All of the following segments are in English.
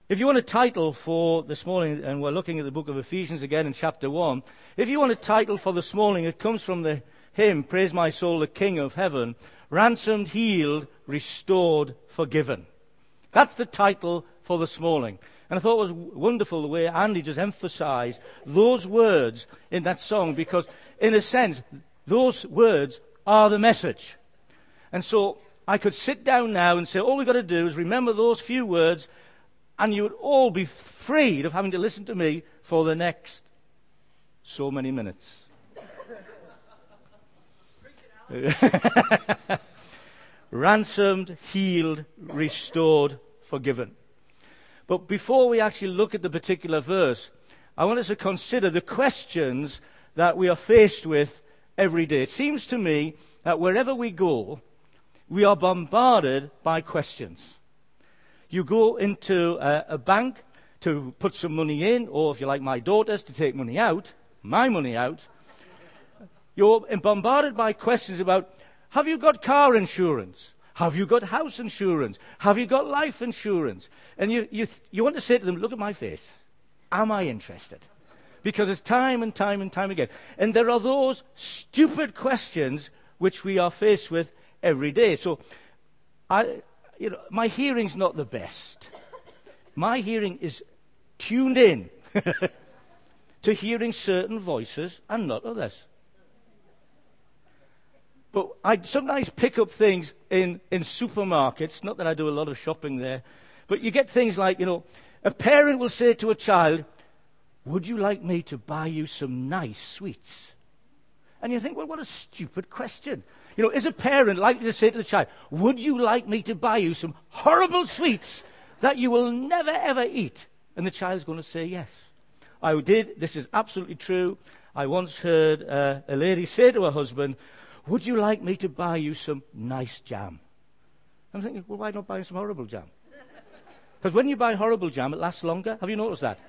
If you want a title for this morning, and we're looking at the book of Ephesians again in chapter 1, if you want a title for this morning, it comes from the hymn, Praise My Soul, the King of Heaven, Ransomed, Healed, Restored, Forgiven. That's the title for this morning. And I thought it was wonderful the way Andy just emphasized those words in that song, because in a sense, those words are the message. And so I could sit down now and say, all we've got to do is remember those few words, and you would all be freed of having to listen to me for the next so many minutes. Ransomed, healed, restored, forgiven. But before we actually look at the particular verse, I want us to consider the questions that we are faced with every day. It seems to me that wherever we go, we are bombarded by questions. You go into a bank to put some money in, or if you like my daughters, to take money out, my money out. You're bombarded by questions about, have you got car insurance? Have you got house insurance? Have you got life insurance? And you want to say to them, look at my face. Am I interested? Because it's time and time and time again. And there are those stupid questions which we are faced with every day. So, my hearing's not the best. My hearing is tuned in to hearing certain voices and not others. But I sometimes pick up things in supermarkets, not that I do a lot of shopping there, but you get things like, a parent will say to a child, would you like me to buy you some nice sweets? And you think, well, what a stupid question. Is a parent likely to say to the child, would you like me to buy you some horrible sweets that you will never, ever eat? And the child's going to say yes. This is absolutely true. I once heard a lady say to her husband, would you like me to buy you some nice jam? I'm thinking, well, why not buy some horrible jam? Because when you buy horrible jam, it lasts longer. Have you noticed that?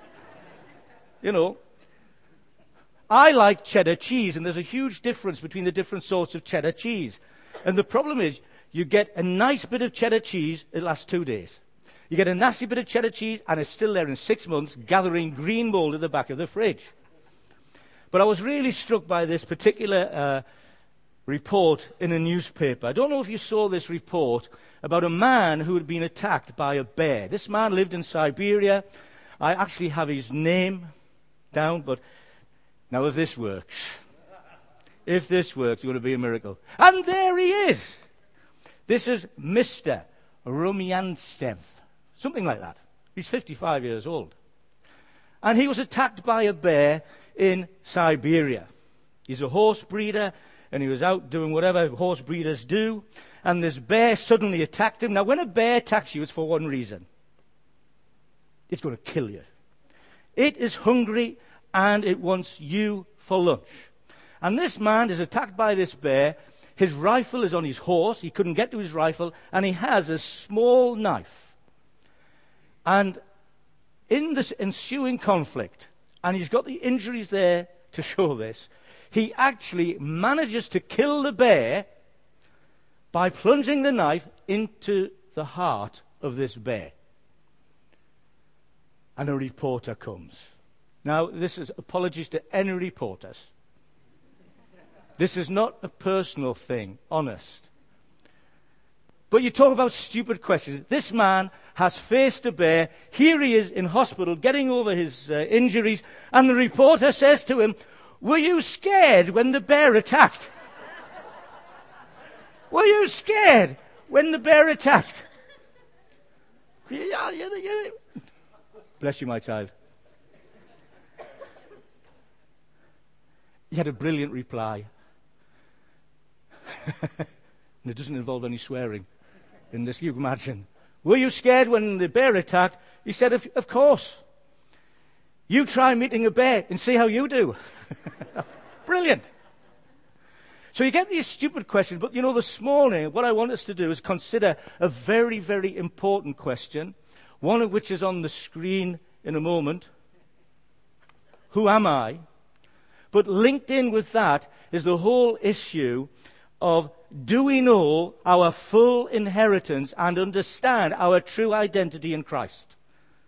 I like cheddar cheese, and there's a huge difference between the different sorts of cheddar cheese. And the problem is, you get a nice bit of cheddar cheese, it lasts 2 days. You get a nasty bit of cheddar cheese, and it's still there in 6 months, gathering green mold at the back of the fridge. But I was really struck by this particular report in a newspaper. I don't know if you saw this report about a man who had been attacked by a bear. This man lived in Siberia. I actually have his name down, but now if this works, it's going to be a miracle. And there he is. This is Mr. Rumyantsev, something like that. He's 55 years old. And he was attacked by a bear in Siberia. He's a horse breeder, and he was out doing whatever horse breeders do, and this bear suddenly attacked him. Now, when a bear attacks you, it's for one reason. It's going to kill you. It is hungry, and it wants you for lunch. And this man is attacked by this bear. His rifle is on his horse. He couldn't get to his rifle, and he has a small knife. And in this ensuing conflict, and he's got the injuries there to show this, he actually manages to kill the bear by plunging the knife into the heart of this bear. And a reporter comes. Now, this is apologies to any reporters. This is not a personal thing, honest. But you talk about stupid questions. This man has faced a bear. Here he is in hospital getting over his injuries. And the reporter says to him, were you scared when the bear attacked? Were you scared when the bear attacked? Bless you, my child. He had a brilliant reply. And it doesn't involve any swearing in this, you can imagine. Were you scared when the bear attacked? He said, of course. You try meeting a bear and see how you do. Brilliant. So you get these stupid questions, but this morning, what I want us to do is consider a very, very important question, one of which is on the screen in a moment. Who am I? But linked in with that is the whole issue of, do we know our full inheritance and understand our true identity in Christ?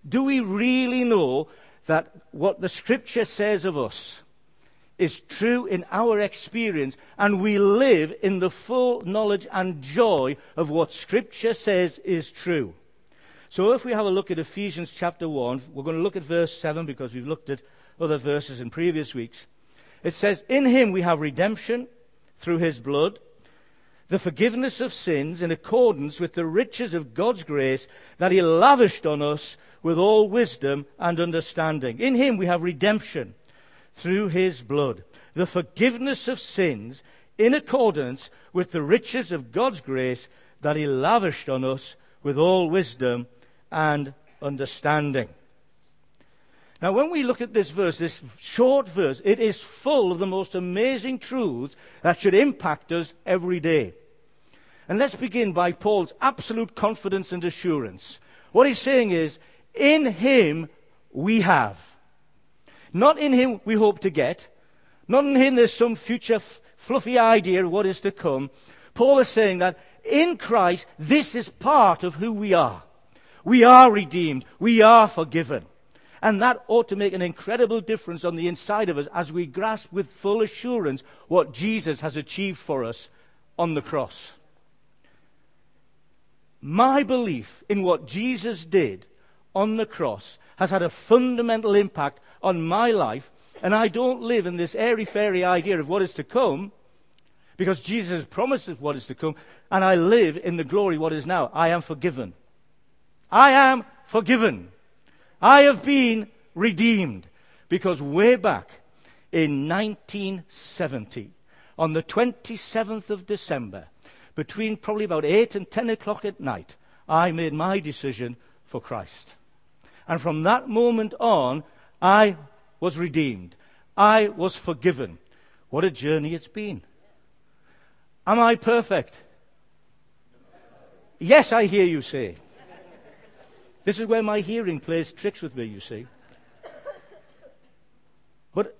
Do we really know that what the Scripture says of us is true in our experience, and we live in the full knowledge and joy of what Scripture says is true? So if we have a look at Ephesians chapter 1, we're going to look at verse 7 because we've looked at other verses in previous weeks. It says, "In him we have redemption through his blood, the forgiveness of sins in accordance with the riches of God's grace that he lavished on us with all wisdom and understanding." In him we have redemption through his blood, the forgiveness of sins in accordance with the riches of God's grace that he lavished on us with all wisdom and understanding. Now, when we look at this verse, this short verse, it is full of the most amazing truths that should impact us every day. And let's begin by Paul's absolute confidence and assurance. What he's saying is, in him we have. Not in him we hope to get. Not in him there's some future fluffy idea of what is to come. Paul is saying that in Christ, this is part of who we are. We are redeemed. We are forgiven. And that ought to make an incredible difference on the inside of us as we grasp with full assurance what Jesus has achieved for us on the cross. My belief in what Jesus did on the cross has had a fundamental impact on my life, and I don't live in this airy-fairy idea of what is to come, because Jesus has promised us what is to come, and I live in the glory of what is now. I am forgiven. I am forgiven. I have been redeemed, because way back in 1970, on the 27th of December, between probably about 8 and 10 o'clock at night, I made my decision for Christ. And from that moment on, I was redeemed. I was forgiven. What a journey it's been. Am I perfect? Yes, I hear you say. This is where my hearing plays tricks with me, you see. But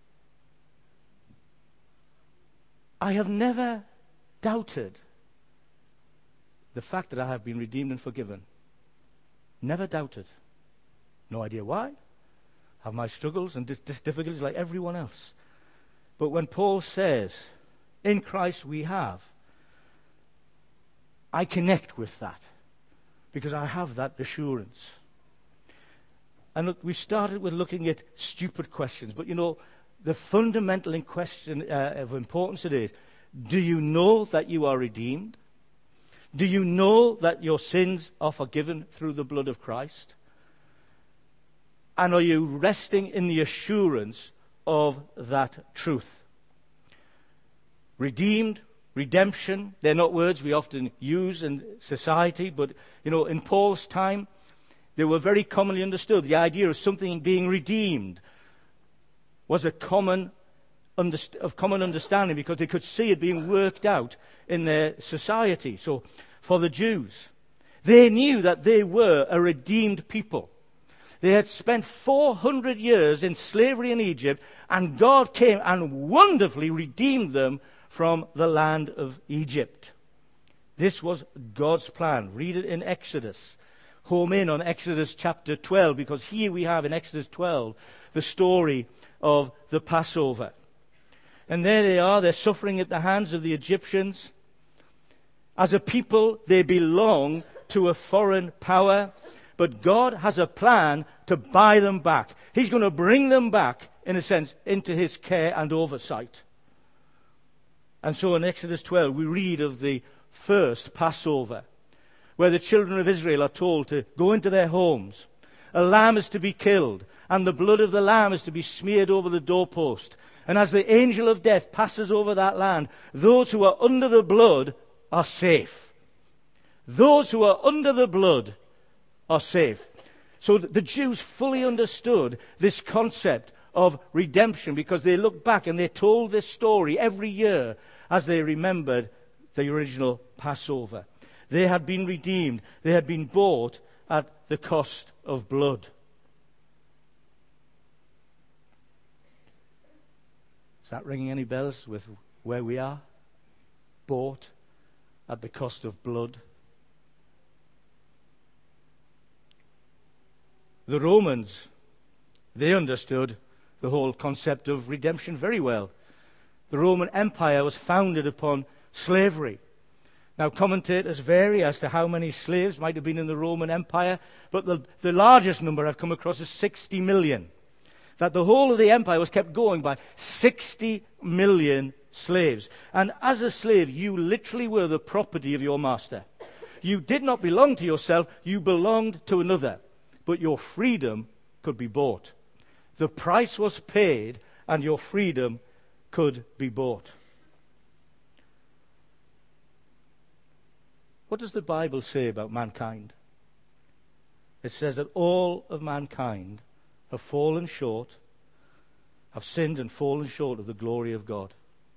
I have never doubted the fact that I have been redeemed and forgiven. Never doubted. No idea why. Have my struggles and difficulties like everyone else. But when Paul says, in Christ we have, I connect with that, because I have that assurance. And look, we started with looking at stupid questions, but you know, the fundamental question of importance today is, do you know that you are redeemed? Do you know that your sins are forgiven through the blood of Christ? And are you resting in the assurance of that truth? Redeemed, redemption, they're not words we often use in society, but you know, in Paul's time, they were very commonly understood. The idea of something being redeemed was of common understanding, because they could see it being worked out in their society. So for the Jews, they knew that they were a redeemed people. They had spent 400 years in slavery in Egypt, and God came and wonderfully redeemed them from the land of Egypt. This was God's plan. Read it in Exodus. Home in on Exodus chapter 12, because here we have in Exodus 12 the story of the Passover. And there they are, they're suffering at the hands of the Egyptians. As a people, they belong to a foreign power, but God has a plan to buy them back. He's going to bring them back, in a sense, into his care and oversight. And so in Exodus 12, we read of the first Passover, where the children of Israel are told to go into their homes. A lamb is to be killed, and the blood of the lamb is to be smeared over the doorpost. And as the angel of death passes over that land, those who are under the blood are safe. Those who are under the blood are safe. So the Jews fully understood this concept of redemption, because they looked back and they told this story every year as they remembered the original Passover. They had been redeemed. They had been bought at the cost of blood. Is that ringing any bells with where we are? Bought at the cost of blood. The Romans, they understood the whole concept of redemption very well. The Roman Empire was founded upon slavery. Now, commentators vary as to how many slaves might have been in the Roman Empire, but the largest number I've come across is 60 million. That the whole of the empire was kept going by 60 million slaves. And as a slave, you literally were the property of your master. You did not belong to yourself, you belonged to another. But your freedom could be bought. The price was paid, and your freedom could be bought. What does the Bible say about mankind? It says that all of mankind have fallen short, have sinned and fallen short of the glory of God.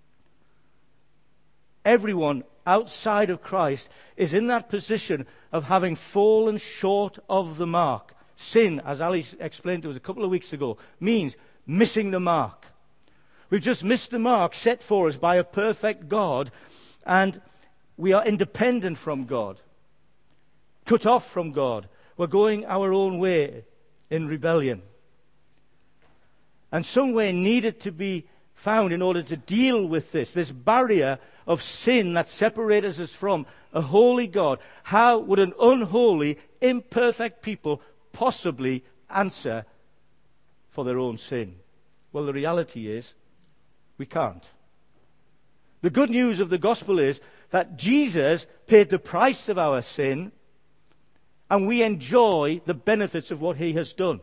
Everyone outside of Christ is in that position of having fallen short of the mark. Sin, as Ali explained to us a couple of weeks ago, means missing the mark. We've just missed the mark set for us by a perfect God, and we are independent from God, cut off from God. We're going our own way in rebellion. And some way needed to be found in order to deal with this barrier of sin that separates us from a holy God. How would an unholy, imperfect people possibly answer for their own sin? Well, the reality is, we can't. The good news of the gospel is that Jesus paid the price of our sin, and we enjoy the benefits of what he has done.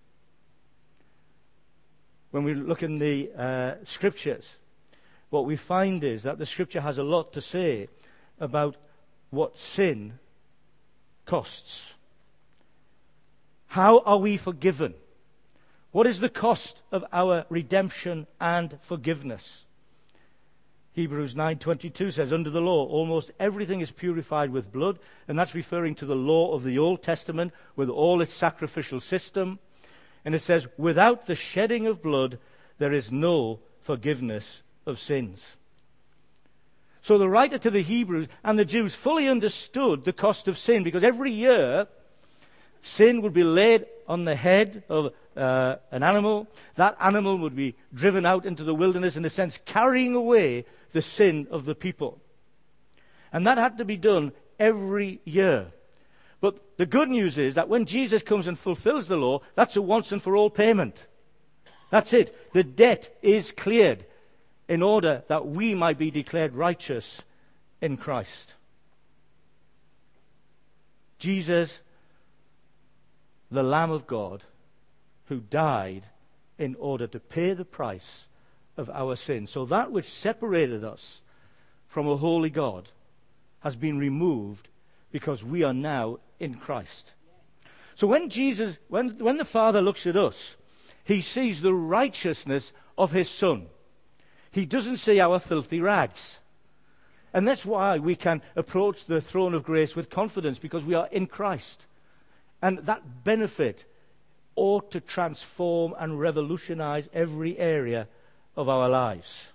When we look in the scriptures, what we find is that the scripture has a lot to say about what sin costs. How are we forgiven? What is the cost of our redemption and forgiveness? Hebrews 9:22 says, under the law, almost everything is purified with blood, and that's referring to the law of the Old Testament with all its sacrificial system. And it says, without the shedding of blood, there is no forgiveness of sins. So the writer to the Hebrews and the Jews fully understood the cost of sin, because every year sin would be laid on the head of an animal. That animal would be driven out into the wilderness, in a sense, carrying away the sin of the people. And that had to be done every year. But the good news is that when Jesus comes and fulfills the law, that's a once and for all payment. That's it. The debt is cleared in order that we might be declared righteous in Christ. Jesus, the Lamb of God, who died in order to pay the price of our sin. So that which separated us from a holy God has been removed, because we are now in Christ. So when the Father looks at us, he sees the righteousness of his Son. He doesn't see our filthy rags. And that's why we can approach the throne of grace with confidence, because we are in Christ. And that benefit ought to transform and revolutionize every area of our lives.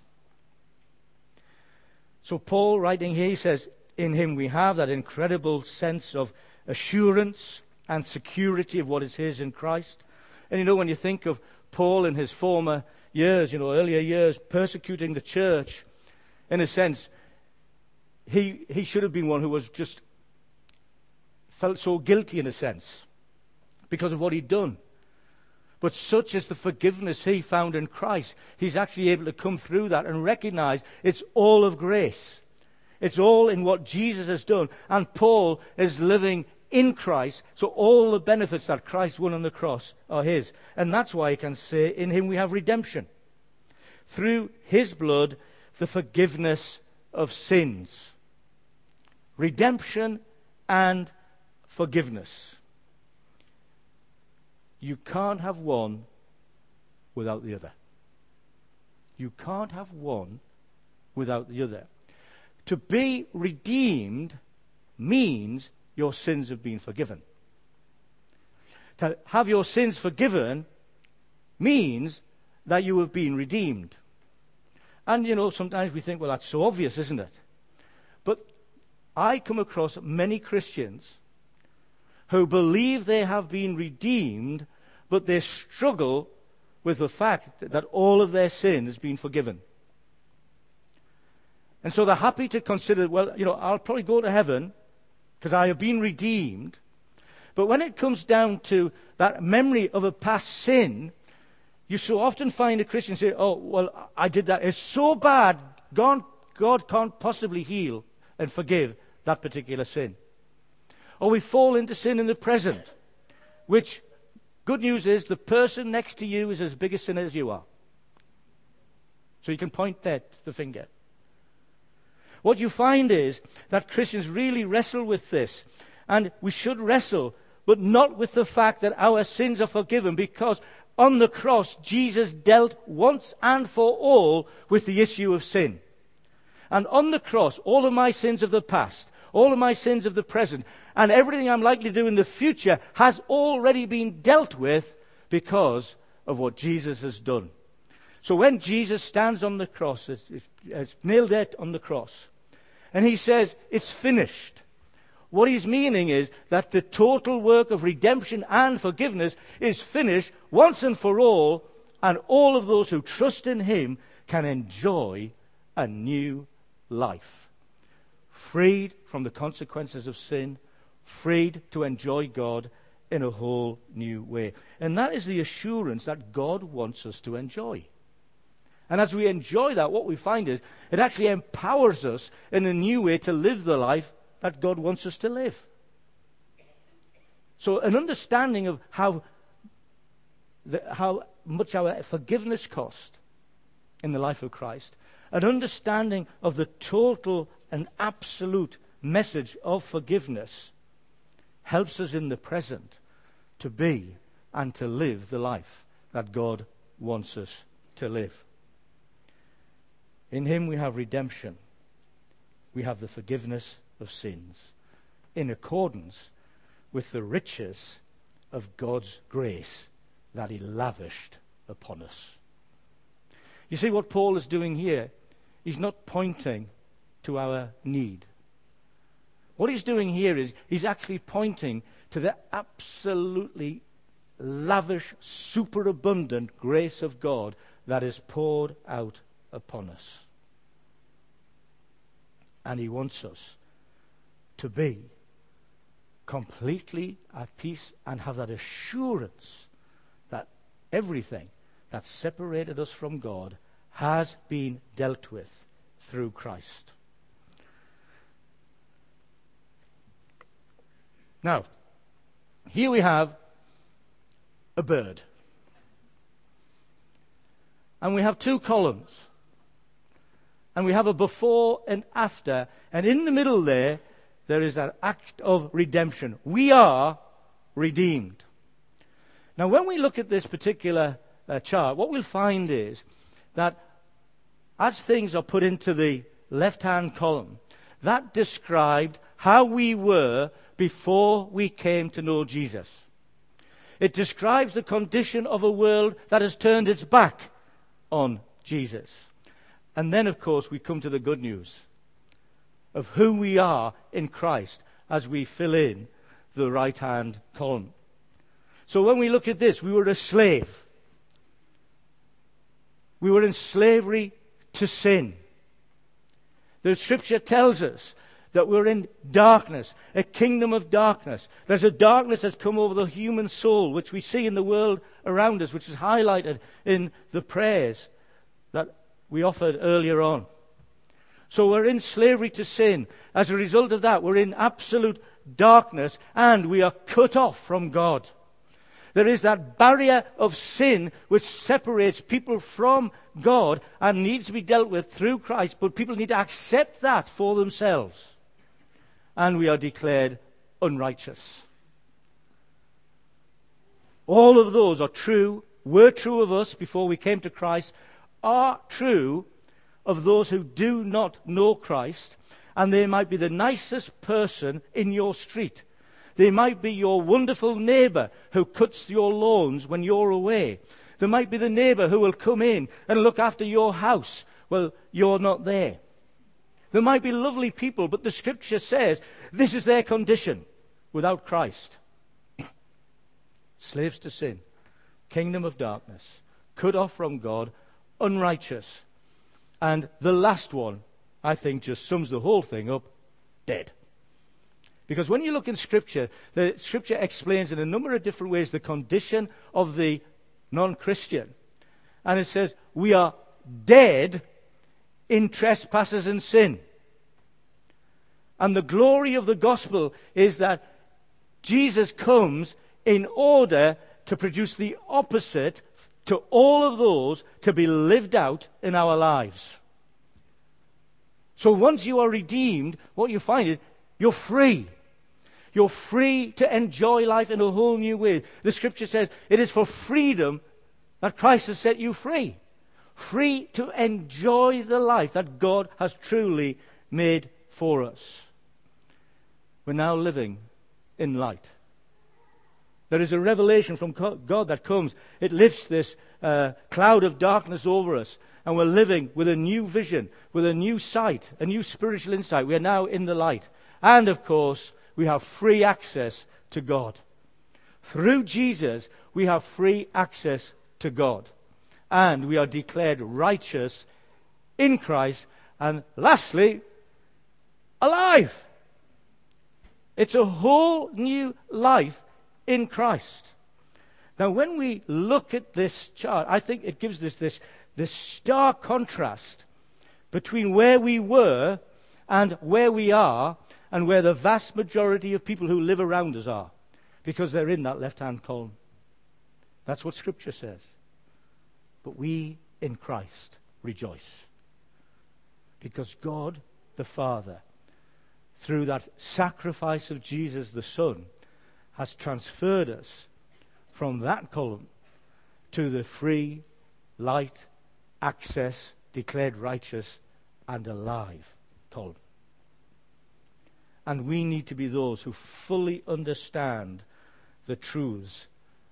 So Paul, writing here, he says, in him we have that incredible sense of assurance and security of what is his in Christ. And when you think of Paul in his former years, earlier years, persecuting the church, in a sense, he should have been one who was just felt so guilty, in a sense, because of what he'd done. But such is the forgiveness he found in Christ. He's actually able to come through that and recognize it's all of grace. It's all in what Jesus has done. And Paul is living in Christ, so all the benefits that Christ won on the cross are his. And that's why he can say, in him we have redemption. Through his blood, the forgiveness of sins. Redemption and forgiveness. You can't have one without the other. You can't have one without the other. To be redeemed means your sins have been forgiven. To have your sins forgiven means that you have been redeemed. And, sometimes we think, well, that's so obvious, isn't it? But I come across many Christians who believe they have been redeemed, but they struggle with the fact that all of their sin has been forgiven. And so they're happy to consider, well, I'll probably go to heaven because I have been redeemed. But when it comes down to that memory of a past sin, you so often find a Christian say, oh, well, I did that. It's so bad, God can't possibly heal and forgive that particular sin. Or we fall into sin in the present, which, good news is, the person next to you is as big a sinner as you are. So you can point the finger. What you find is that Christians really wrestle with this. And we should wrestle, but not with the fact that our sins are forgiven, because on the cross, Jesus dealt once and for all with the issue of sin. And on the cross, all of my sins of the past, all of my sins of the present, and everything I'm likely to do in the future has already been dealt with because of what Jesus has done. So when Jesus stands on the cross, as nailed there on the cross, and he says, it's finished, what he's meaning is that the total work of redemption and forgiveness is finished once and for all, and all of those who trust in him can enjoy a new life. Freed from the consequences of sin, freed to enjoy God in a whole new way. And that is the assurance that God wants us to enjoy. And as we enjoy that, what we find is it actually empowers us in a new way to live the life that God wants us to live. So an understanding of how much our forgiveness cost in the life of Christ, an understanding of the total and absolute message of forgiveness helps us in the present to be and to live the life that God wants us to live. In him we have redemption. We have the forgiveness of sins in accordance with the riches of God's grace that he lavished upon us. You see what Paul is doing here? He's not pointing to our need. What he's doing here is he's actually pointing to the absolutely lavish, superabundant grace of God that is poured out upon us. And he wants us to be completely at peace and have that assurance that everything that separated us from God has been dealt with through Christ. Now, here we have a bird. And we have two columns. And we have a before and after. And in the middle there is that act of redemption. We are redeemed. Now, when we look at this particular chart, what we'll find is that as things are put into the left-hand column, that described how we were before we came to know Jesus. It describes the condition of a world that has turned its back on Jesus. And then, of course, we come to the good news of who we are in Christ as we fill in the right-hand column. So when we look at this, we were a slave. We were in slavery to sin. The Scripture tells us that we're in darkness, a kingdom of darkness. There's a darkness that's come over the human soul, which we see in the world around us, which is highlighted in the prayers that we offered earlier on. So we're in slavery to sin. As a result of that, we're in absolute darkness and we are cut off from God. There is that barrier of sin which separates people from God and needs to be dealt with through Christ, but people need to accept that for themselves. And we are declared unrighteous. All of those are true, were true of us before we came to Christ, are true of those who do not know Christ, and they might be the nicest person in your street. They might be your wonderful neighbor who cuts your lawns when you're away. There might be the neighbor who will come in and look after your house while you're not there. There might be lovely people, but the Scripture says this is their condition without Christ. slaves to sin, kingdom of darkness, cut off from God, unrighteous. And the last one, I think, just sums the whole thing up, dead. Because when you look in Scripture, the Scripture explains in a number of different ways the condition of the non-Christian. And it says, we are dead in trespasses and sin. And the glory of the gospel is that Jesus comes in order to produce the opposite to all of those to be lived out in our lives. So once you are redeemed, what you find is you're free. You're free to enjoy life in a whole new way. The Scripture says it is for freedom that Christ has set you free. Free to enjoy the life that God has truly made for us. We're now living in light. There is a revelation from God that comes. It lifts this cloud of darkness over us. And we're living with a new vision, with a new sight, a new spiritual insight. We are now in the light. And, of course, we have free access to God. Through Jesus, we have free access to God. And we are declared righteous in Christ. And lastly, alive. It's a whole new life in Christ. Now, when we look at this chart, I think it gives us this stark contrast between where we were and where we are and where the vast majority of people who live around us are, because they're in that left-hand column. That's what Scripture says. But we in Christ rejoice, because God the Father, through that sacrifice of Jesus the Son, has transferred us from that column to the free, light, access, declared righteous and alive column. And we need to be those who fully understand the truths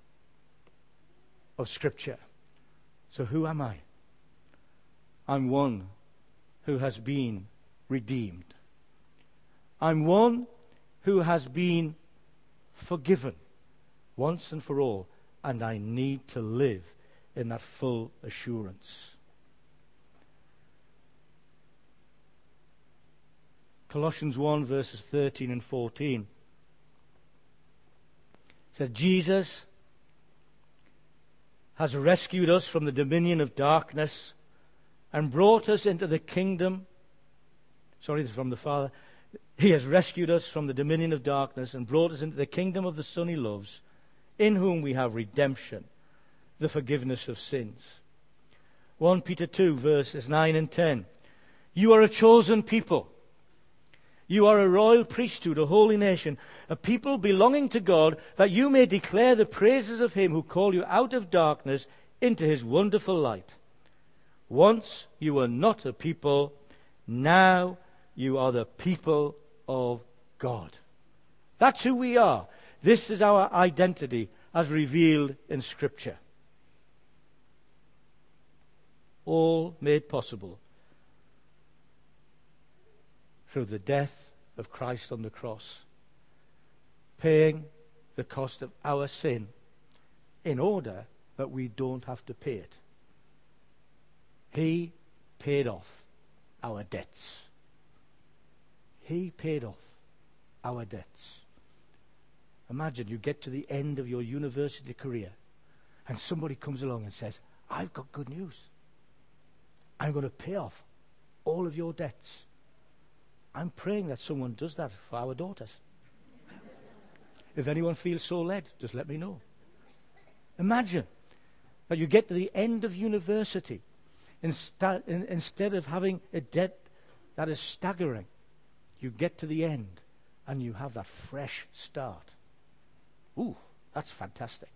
of Scripture. So who am I? I'm one who has been redeemed. I'm one who has been forgiven once and for all, and I need to live in that full assurance. Colossians 1 verses 13 and 14 says, Jesus has rescued us from the dominion of darkness and brought us into the kingdom. Sorry, this is from the Father. He has rescued us from the dominion of darkness and brought us into the kingdom of the Son he loves, in whom we have redemption, the forgiveness of sins. 1 Peter 2 verses 9 and 10. You are a chosen people. You are a royal priesthood, a holy nation, a people belonging to God, that you may declare the praises of him who called you out of darkness into his wonderful light. Once you were not a people, now you are the people of God. That's who we are. This is our identity as revealed in Scripture. All made possible through the death of Christ on the cross, paying the cost of our sin in order that we don't have to pay it. He paid off our debts. He paid off our debts. Imagine you get to the end of your university career and somebody comes along and says, I've got good news. I'm going to pay off all of your debts. I'm praying that someone does that for our daughters. If anyone feels so led, just let me know. Imagine that you get to the end of university instead of having a debt that is staggering. You get to the end and you have that fresh start. Ooh, that's fantastic.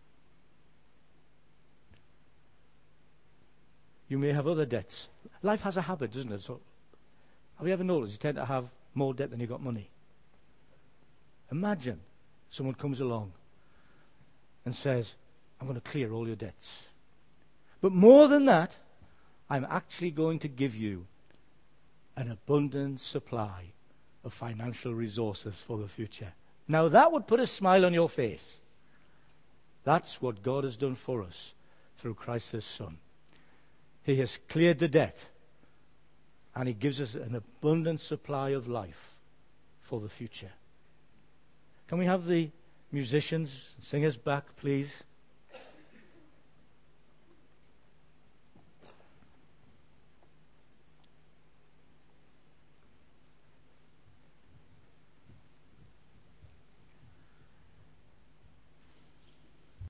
You may have other debts. Life has a habit, doesn't it? So, have you ever noticed you tend to have more debt than you got money? Imagine someone comes along and says, I'm going to clear all your debts. But more than that, I'm actually going to give you an abundant supply of financial resources for the future. Now that would put a smile on your face. That's what God has done for us through Christ his Son. He has cleared the debt, and he gives us an abundant supply of life for the future. Can we have the musicians sing us back, please?